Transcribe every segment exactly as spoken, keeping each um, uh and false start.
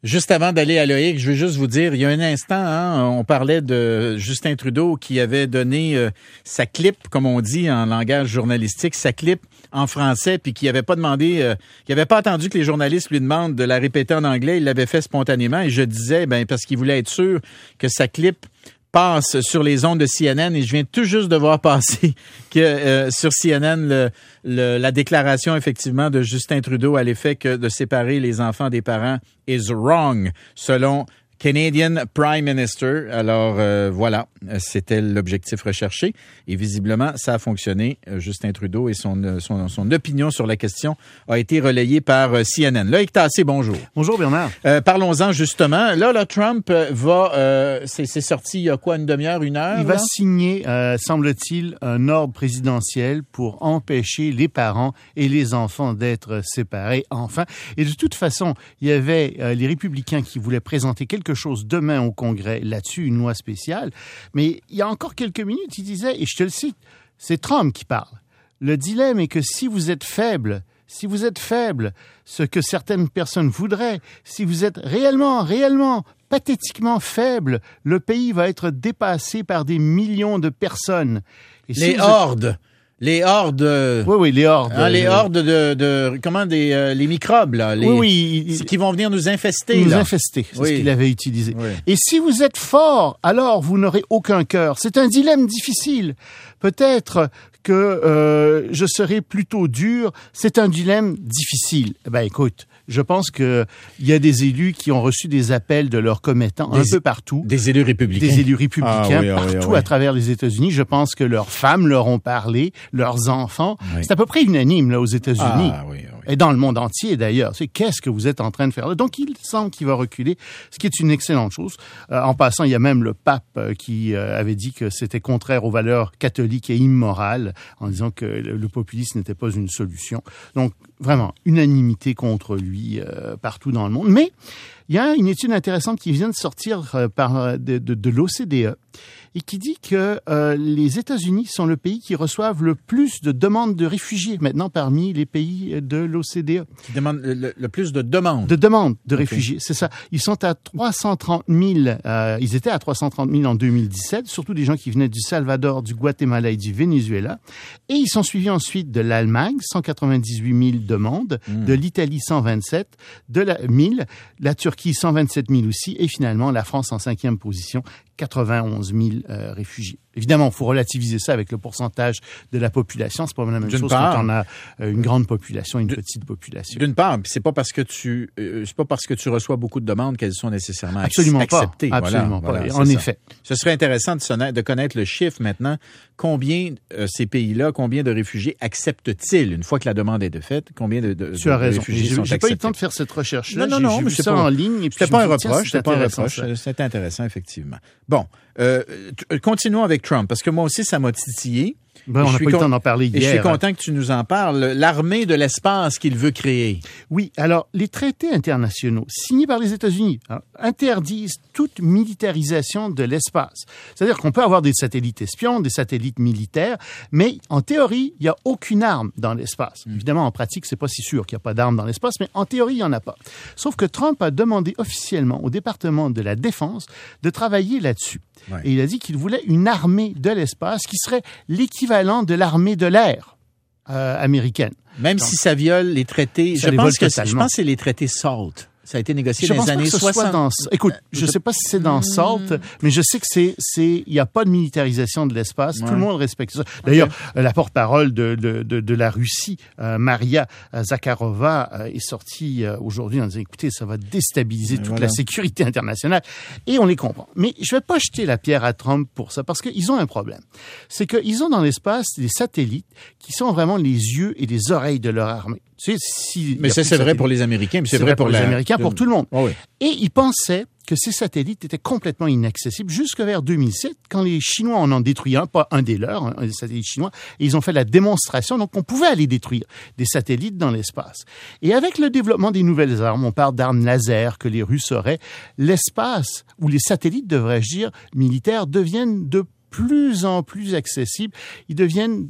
Juste avant d'aller à Loïc, je veux juste vous dire, il y a un instant, hein, on parlait de Justin Trudeau qui avait donné euh, sa clip, comme on dit en langage journalistique, sa clip en français, puis qui n'avait pas demandé, euh, qui n'avait pas attendu que les journalistes lui demandent de la répéter en anglais, il l'avait fait spontanément. Et je disais, ben parce qu'il voulait être sûr que sa clip passe sur les ondes de C N N, et je viens tout juste de voir passer que euh, sur C N N le, le, la déclaration effectivement de Justin Trudeau à l'effet que de séparer les enfants des parents is wrong selon Canadian Prime Minister. Alors euh, voilà, c'était l'objectif recherché et visiblement ça a fonctionné. Justin Trudeau et son son, son opinion sur la question a été relayée par C N N. Loïc Tassé, bonjour. Bonjour Bernard. Euh, parlons-en justement. Là, là Trump va, euh, c'est, c'est sorti il y a quoi, une demi-heure, une heure? Il là? va signer, euh, semble-t-il, un ordre présidentiel pour empêcher les parents et les enfants d'être séparés enfin. Et de toute façon, il y avait euh, les républicains qui voulaient présenter quelque chose demain au Congrès là-dessus, une loi spéciale. Mais il y a encore quelques minutes, il disait, et je te le cite, c'est Trump qui parle. Le dilemme est que si vous êtes faible, si vous êtes faible, ce que certaines personnes voudraient, si vous êtes réellement, réellement, pathétiquement faible, le pays va être dépassé par des millions de personnes. Et si les hordes. Êtes... Les hordes. Oui, oui, les hordes. Hein, les hordes de, de comment des euh, les microbes là, les, oui, oui, il, qui vont venir nous infester. Nous là. infester, c'est oui. ce qu'il avait utilisé. Oui. Et si vous êtes fort, alors vous n'aurez aucun cœur. C'est un dilemme difficile. Peut-être que euh, je serai plutôt dur. C'est un dilemme difficile. Ben écoute, je pense que il y a des élus qui ont reçu des appels de leurs commettants des, un peu partout. Des élus républicains. Des élus républicains ah, oui, partout oui, oui. à travers les États-Unis. Je pense que leurs femmes leur ont parlé, leurs enfants. Oui. C'est à peu près unanime là aux États-Unis. Ah, oui, oui. Et dans le monde entier d'ailleurs. C'est qu'est-ce que vous êtes en train de faire là? Donc il semble qu'il va reculer, ce qui est une excellente chose. Euh, en passant, il y a même le pape euh, qui euh, avait dit que c'était contraire aux valeurs catholiques et immorales, en disant que le, le populisme n'était pas une solution. Donc vraiment, unanimité contre lui euh, partout dans le monde. Mais il y a une étude intéressante qui vient de sortir euh, par de, de, de l'O C D E et qui dit que euh, les États-Unis sont le pays qui reçoivent le plus de demandes de réfugiés maintenant parmi les pays de l'O C D E. Qui demandent le, le plus de demandes. De demandes de okay. réfugiés, c'est ça. Ils sont à trois cent trente mille, euh, ils étaient à trois cent trente mille en deux mille dix-sept, surtout des gens qui venaient du Salvador, du Guatemala et du Venezuela. Et ils sont suivis ensuite de l'Allemagne, cent quatre-vingt-dix-huit mille demandes, mmh. de l'Italie, cent vingt-sept, de la mille, la Turquie, cent vingt-sept mille aussi, et finalement la France en cinquième position, quatre-vingt-onze mille euh, réfugiés. Évidemment, il faut relativiser ça avec le pourcentage de la population. C'est pas la même D'une chose part, quand on a euh, une grande population, une petite population. D'une part, c'est pas parce que tu, euh, c'est pas parce que tu reçois beaucoup de demandes qu'elles sont nécessairement Absolument acceptées. Pas. Absolument voilà, pas. Voilà, en ça. effet. Ce serait intéressant de, sonner, de connaître le chiffre maintenant. Combien euh, ces pays-là, combien de réfugiés acceptent-ils une fois que la demande est faite? Combien de, de, tu as de raison. réfugiés j'ai, sont j'ai acceptés? pas eu le temps de faire cette recherche-là. Non, non, non, j'ai, j'ai mais vu c'est ça pas, en ligne. Et puis c'était pas un me dis, reproche. C'était pas un reproche. Ça. C'était intéressant, effectivement. Bon, euh, continuons avec Trump, parce que moi aussi, ça m'a titillé. Ben, on n'a pas eu le temps d'en parler hier. Et je suis content que tu nous en parles. L'armée de l'espace qu'il veut créer. Oui, alors les traités internationaux signés par les États-Unis hein, interdisent toute militarisation de l'espace. C'est-à-dire qu'on peut avoir des satellites espions, des satellites militaires, mais en théorie, il n'y a aucune arme dans l'espace. Mmh. Évidemment, en pratique, c'est pas si sûr qu'il n'y a pas d'armes dans l'espace, mais en théorie, il n'y en a pas. Sauf que Trump a demandé officiellement au département de la Défense de travailler là-dessus. Ouais. Et il a dit qu'il voulait une armée de l'espace qui serait l'équivalent de l'armée de l'air euh, américaine. Même Donc, si ça viole les traités, je pense, que, je pense que c'est les traités SALT. Ça a été négocié je dans les années soixante. Dans, écoute, je ne sais pas si c'est dans SALT, mais je sais que c'est, c'est, il n'y a pas de militarisation de l'espace. Ouais. Tout le monde respecte ça. D'ailleurs, okay. la porte-parole de, de, de, de la Russie, euh, Maria Zakharova, euh, est sortie euh, aujourd'hui en disant, écoutez, ça va déstabiliser toute voilà. la sécurité internationale. Et on les comprend. Mais je ne vais pas jeter la pierre à Trump pour ça, parce qu'ils ont un problème. C'est qu'ils ont dans l'espace des satellites qui sont vraiment les yeux et les oreilles de leur armée. Tu sais, si mais ça, c'est vrai pour les Américains, mais c'est, c'est vrai pour, pour la... les Américains, pour tout le monde. Oh oui. Et ils pensaient que ces satellites étaient complètement inaccessibles jusqu'à vers deux mille sept, quand les Chinois en ont détruit un, pas un des leurs, un des satellites chinois, et ils ont fait la démonstration, donc on pouvait aller détruire des satellites dans l'espace. Et avec le développement des nouvelles armes, on parle d'armes laser que les Russes auraient, l'espace, ou les satellites, devrais-je dire, militaires, deviennent de plus en plus accessibles. Ils deviennent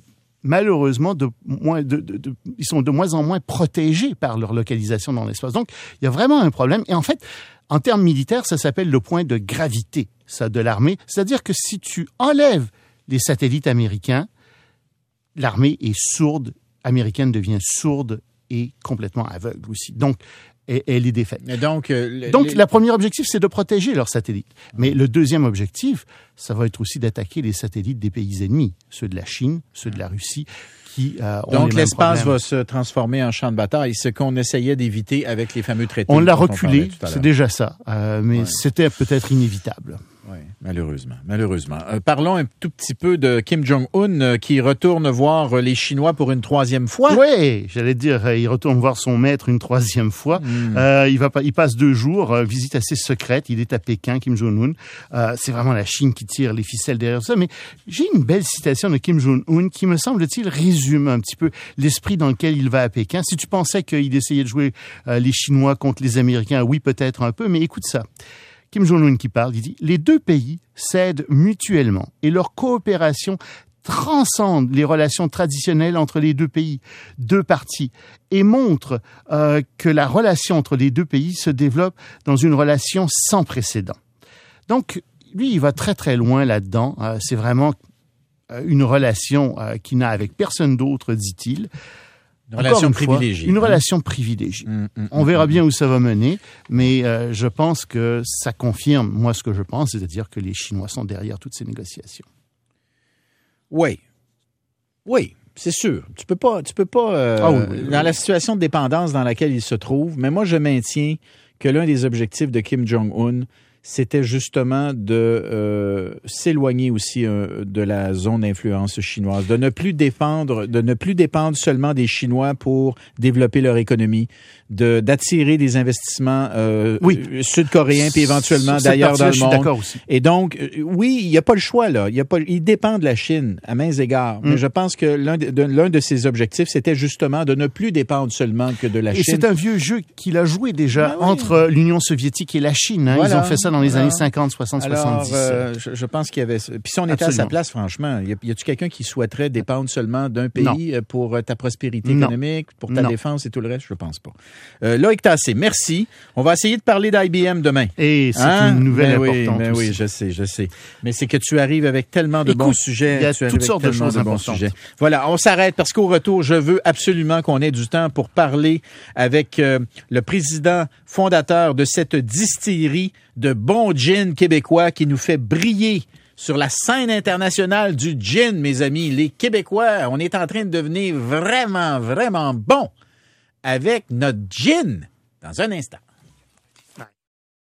malheureusement, de moins, de, de, de, ils sont de moins en moins protégés par leur localisation dans l'espace. Donc, il y a vraiment un problème. Et en fait, en termes militaires, ça s'appelle le point de gravité, ça, de l'armée. C'est-à-dire que si tu enlèves les satellites américains, l'armée est sourde, américaine devient sourde et complètement aveugle aussi. Donc, et elle est défaite. Et donc, euh, donc les... le premier objectif, c'est de protéger leurs satellites. Mais le deuxième objectif, ça va être aussi d'attaquer les satellites des pays ennemis, ceux de la Chine, ceux de la Russie, qui euh, ont donc les l'espace mêmes va se transformer en champ de bataille, ce qu'on essayait d'éviter avec les fameux traités. On l'a dont reculé, on c'est déjà ça, euh, mais ouais. c'était peut-être inévitable. Oui, malheureusement, malheureusement. Euh, parlons un tout petit peu de Kim Jong-un euh, qui retourne voir les Chinois pour une troisième fois. Oui, j'allais dire, euh, il retourne voir son maître une troisième fois. Mm. Euh, il va, il passe deux jours, euh, visite assez secrète. Il est à Pékin, Kim Jong-un. Euh, c'est vraiment la Chine qui tire les ficelles derrière ça. Mais j'ai une belle citation de Kim Jong-un qui, me semble-t-il, résume un petit peu l'esprit dans lequel il va à Pékin. Si tu pensais qu'il essayait de jouer euh, les Chinois contre les Américains, oui, peut-être un peu, mais écoute ça. Kim Jong-un qui parle, il dit « Les deux pays s'aident mutuellement et leur coopération transcende les relations traditionnelles entre les deux pays, deux parties, et montre euh, que la relation entre les deux pays se développe dans une relation sans précédent. » Donc, lui, il va très très loin là-dedans. Euh, c'est vraiment euh, une relation euh, qu'il n'a avec personne d'autre, dit-il. Une relation une privilégiée. Fois, une hein? relation privilégiée. Mmh, mmh, On verra mmh. bien où ça va mener, mais euh, je pense que ça confirme, moi, ce que je pense, c'est-à-dire que les Chinois sont derrière toutes ces négociations. Oui. Oui, c'est sûr. Tu peux pas, tu peux pas, euh, ah, oui, oui, dans oui. la situation de dépendance dans laquelle il se trouve, mais moi, je maintiens que l'un des objectifs de Kim Jong-un, c'était justement de euh, s'éloigner aussi euh, de la zone d'influence chinoise, de ne plus dépendre, de ne plus dépendre seulement des Chinois pour développer leur économie, de d'attirer des investissements euh, oui. sud-coréens puis éventuellement Cette d'ailleurs dans le je monde. Suis d'accord aussi. Et donc, euh, oui, il n'y a pas le choix là. Il y a pas, il dépend de la Chine à mains égards. Mm. Mais je pense que l'un de, de l'un de ses objectifs, c'était justement de ne plus dépendre seulement que de la et Chine. Et c'est un vieux jeu qu'il a joué déjà ben oui. entre l'Union soviétique et la Chine. Hein. Voilà. Ils ont fait ça dans les Alors, années cinquante, soixante, alors, soixante-dix. Euh, je, je pense qu'il y avait... Puis si on était Absolument. à sa place, franchement, y, a, y a-tu quelqu'un qui souhaiterait dépendre seulement d'un pays non. pour ta prospérité économique, non. pour ta non. défense et tout le reste? Je pense pas. Euh, Loïc Tassé, merci. On va essayer de parler d'I B M demain. Et c'est hein? une nouvelle ben importante oui, ben aussi. oui, je sais, je sais. Mais c'est que tu arrives avec tellement de Écoute, bons sujets. Il y a tu toutes sortes de choses de importantes. Bons sujets. Voilà, on s'arrête parce qu'au retour, je veux absolument qu'on ait du temps pour parler avec euh, le président fondateur de cette distillerie de bon gin québécois qui nous fait briller sur la scène internationale du gin, mes amis. Les Québécois, on est en train de devenir vraiment, vraiment bons avec notre gin dans un instant.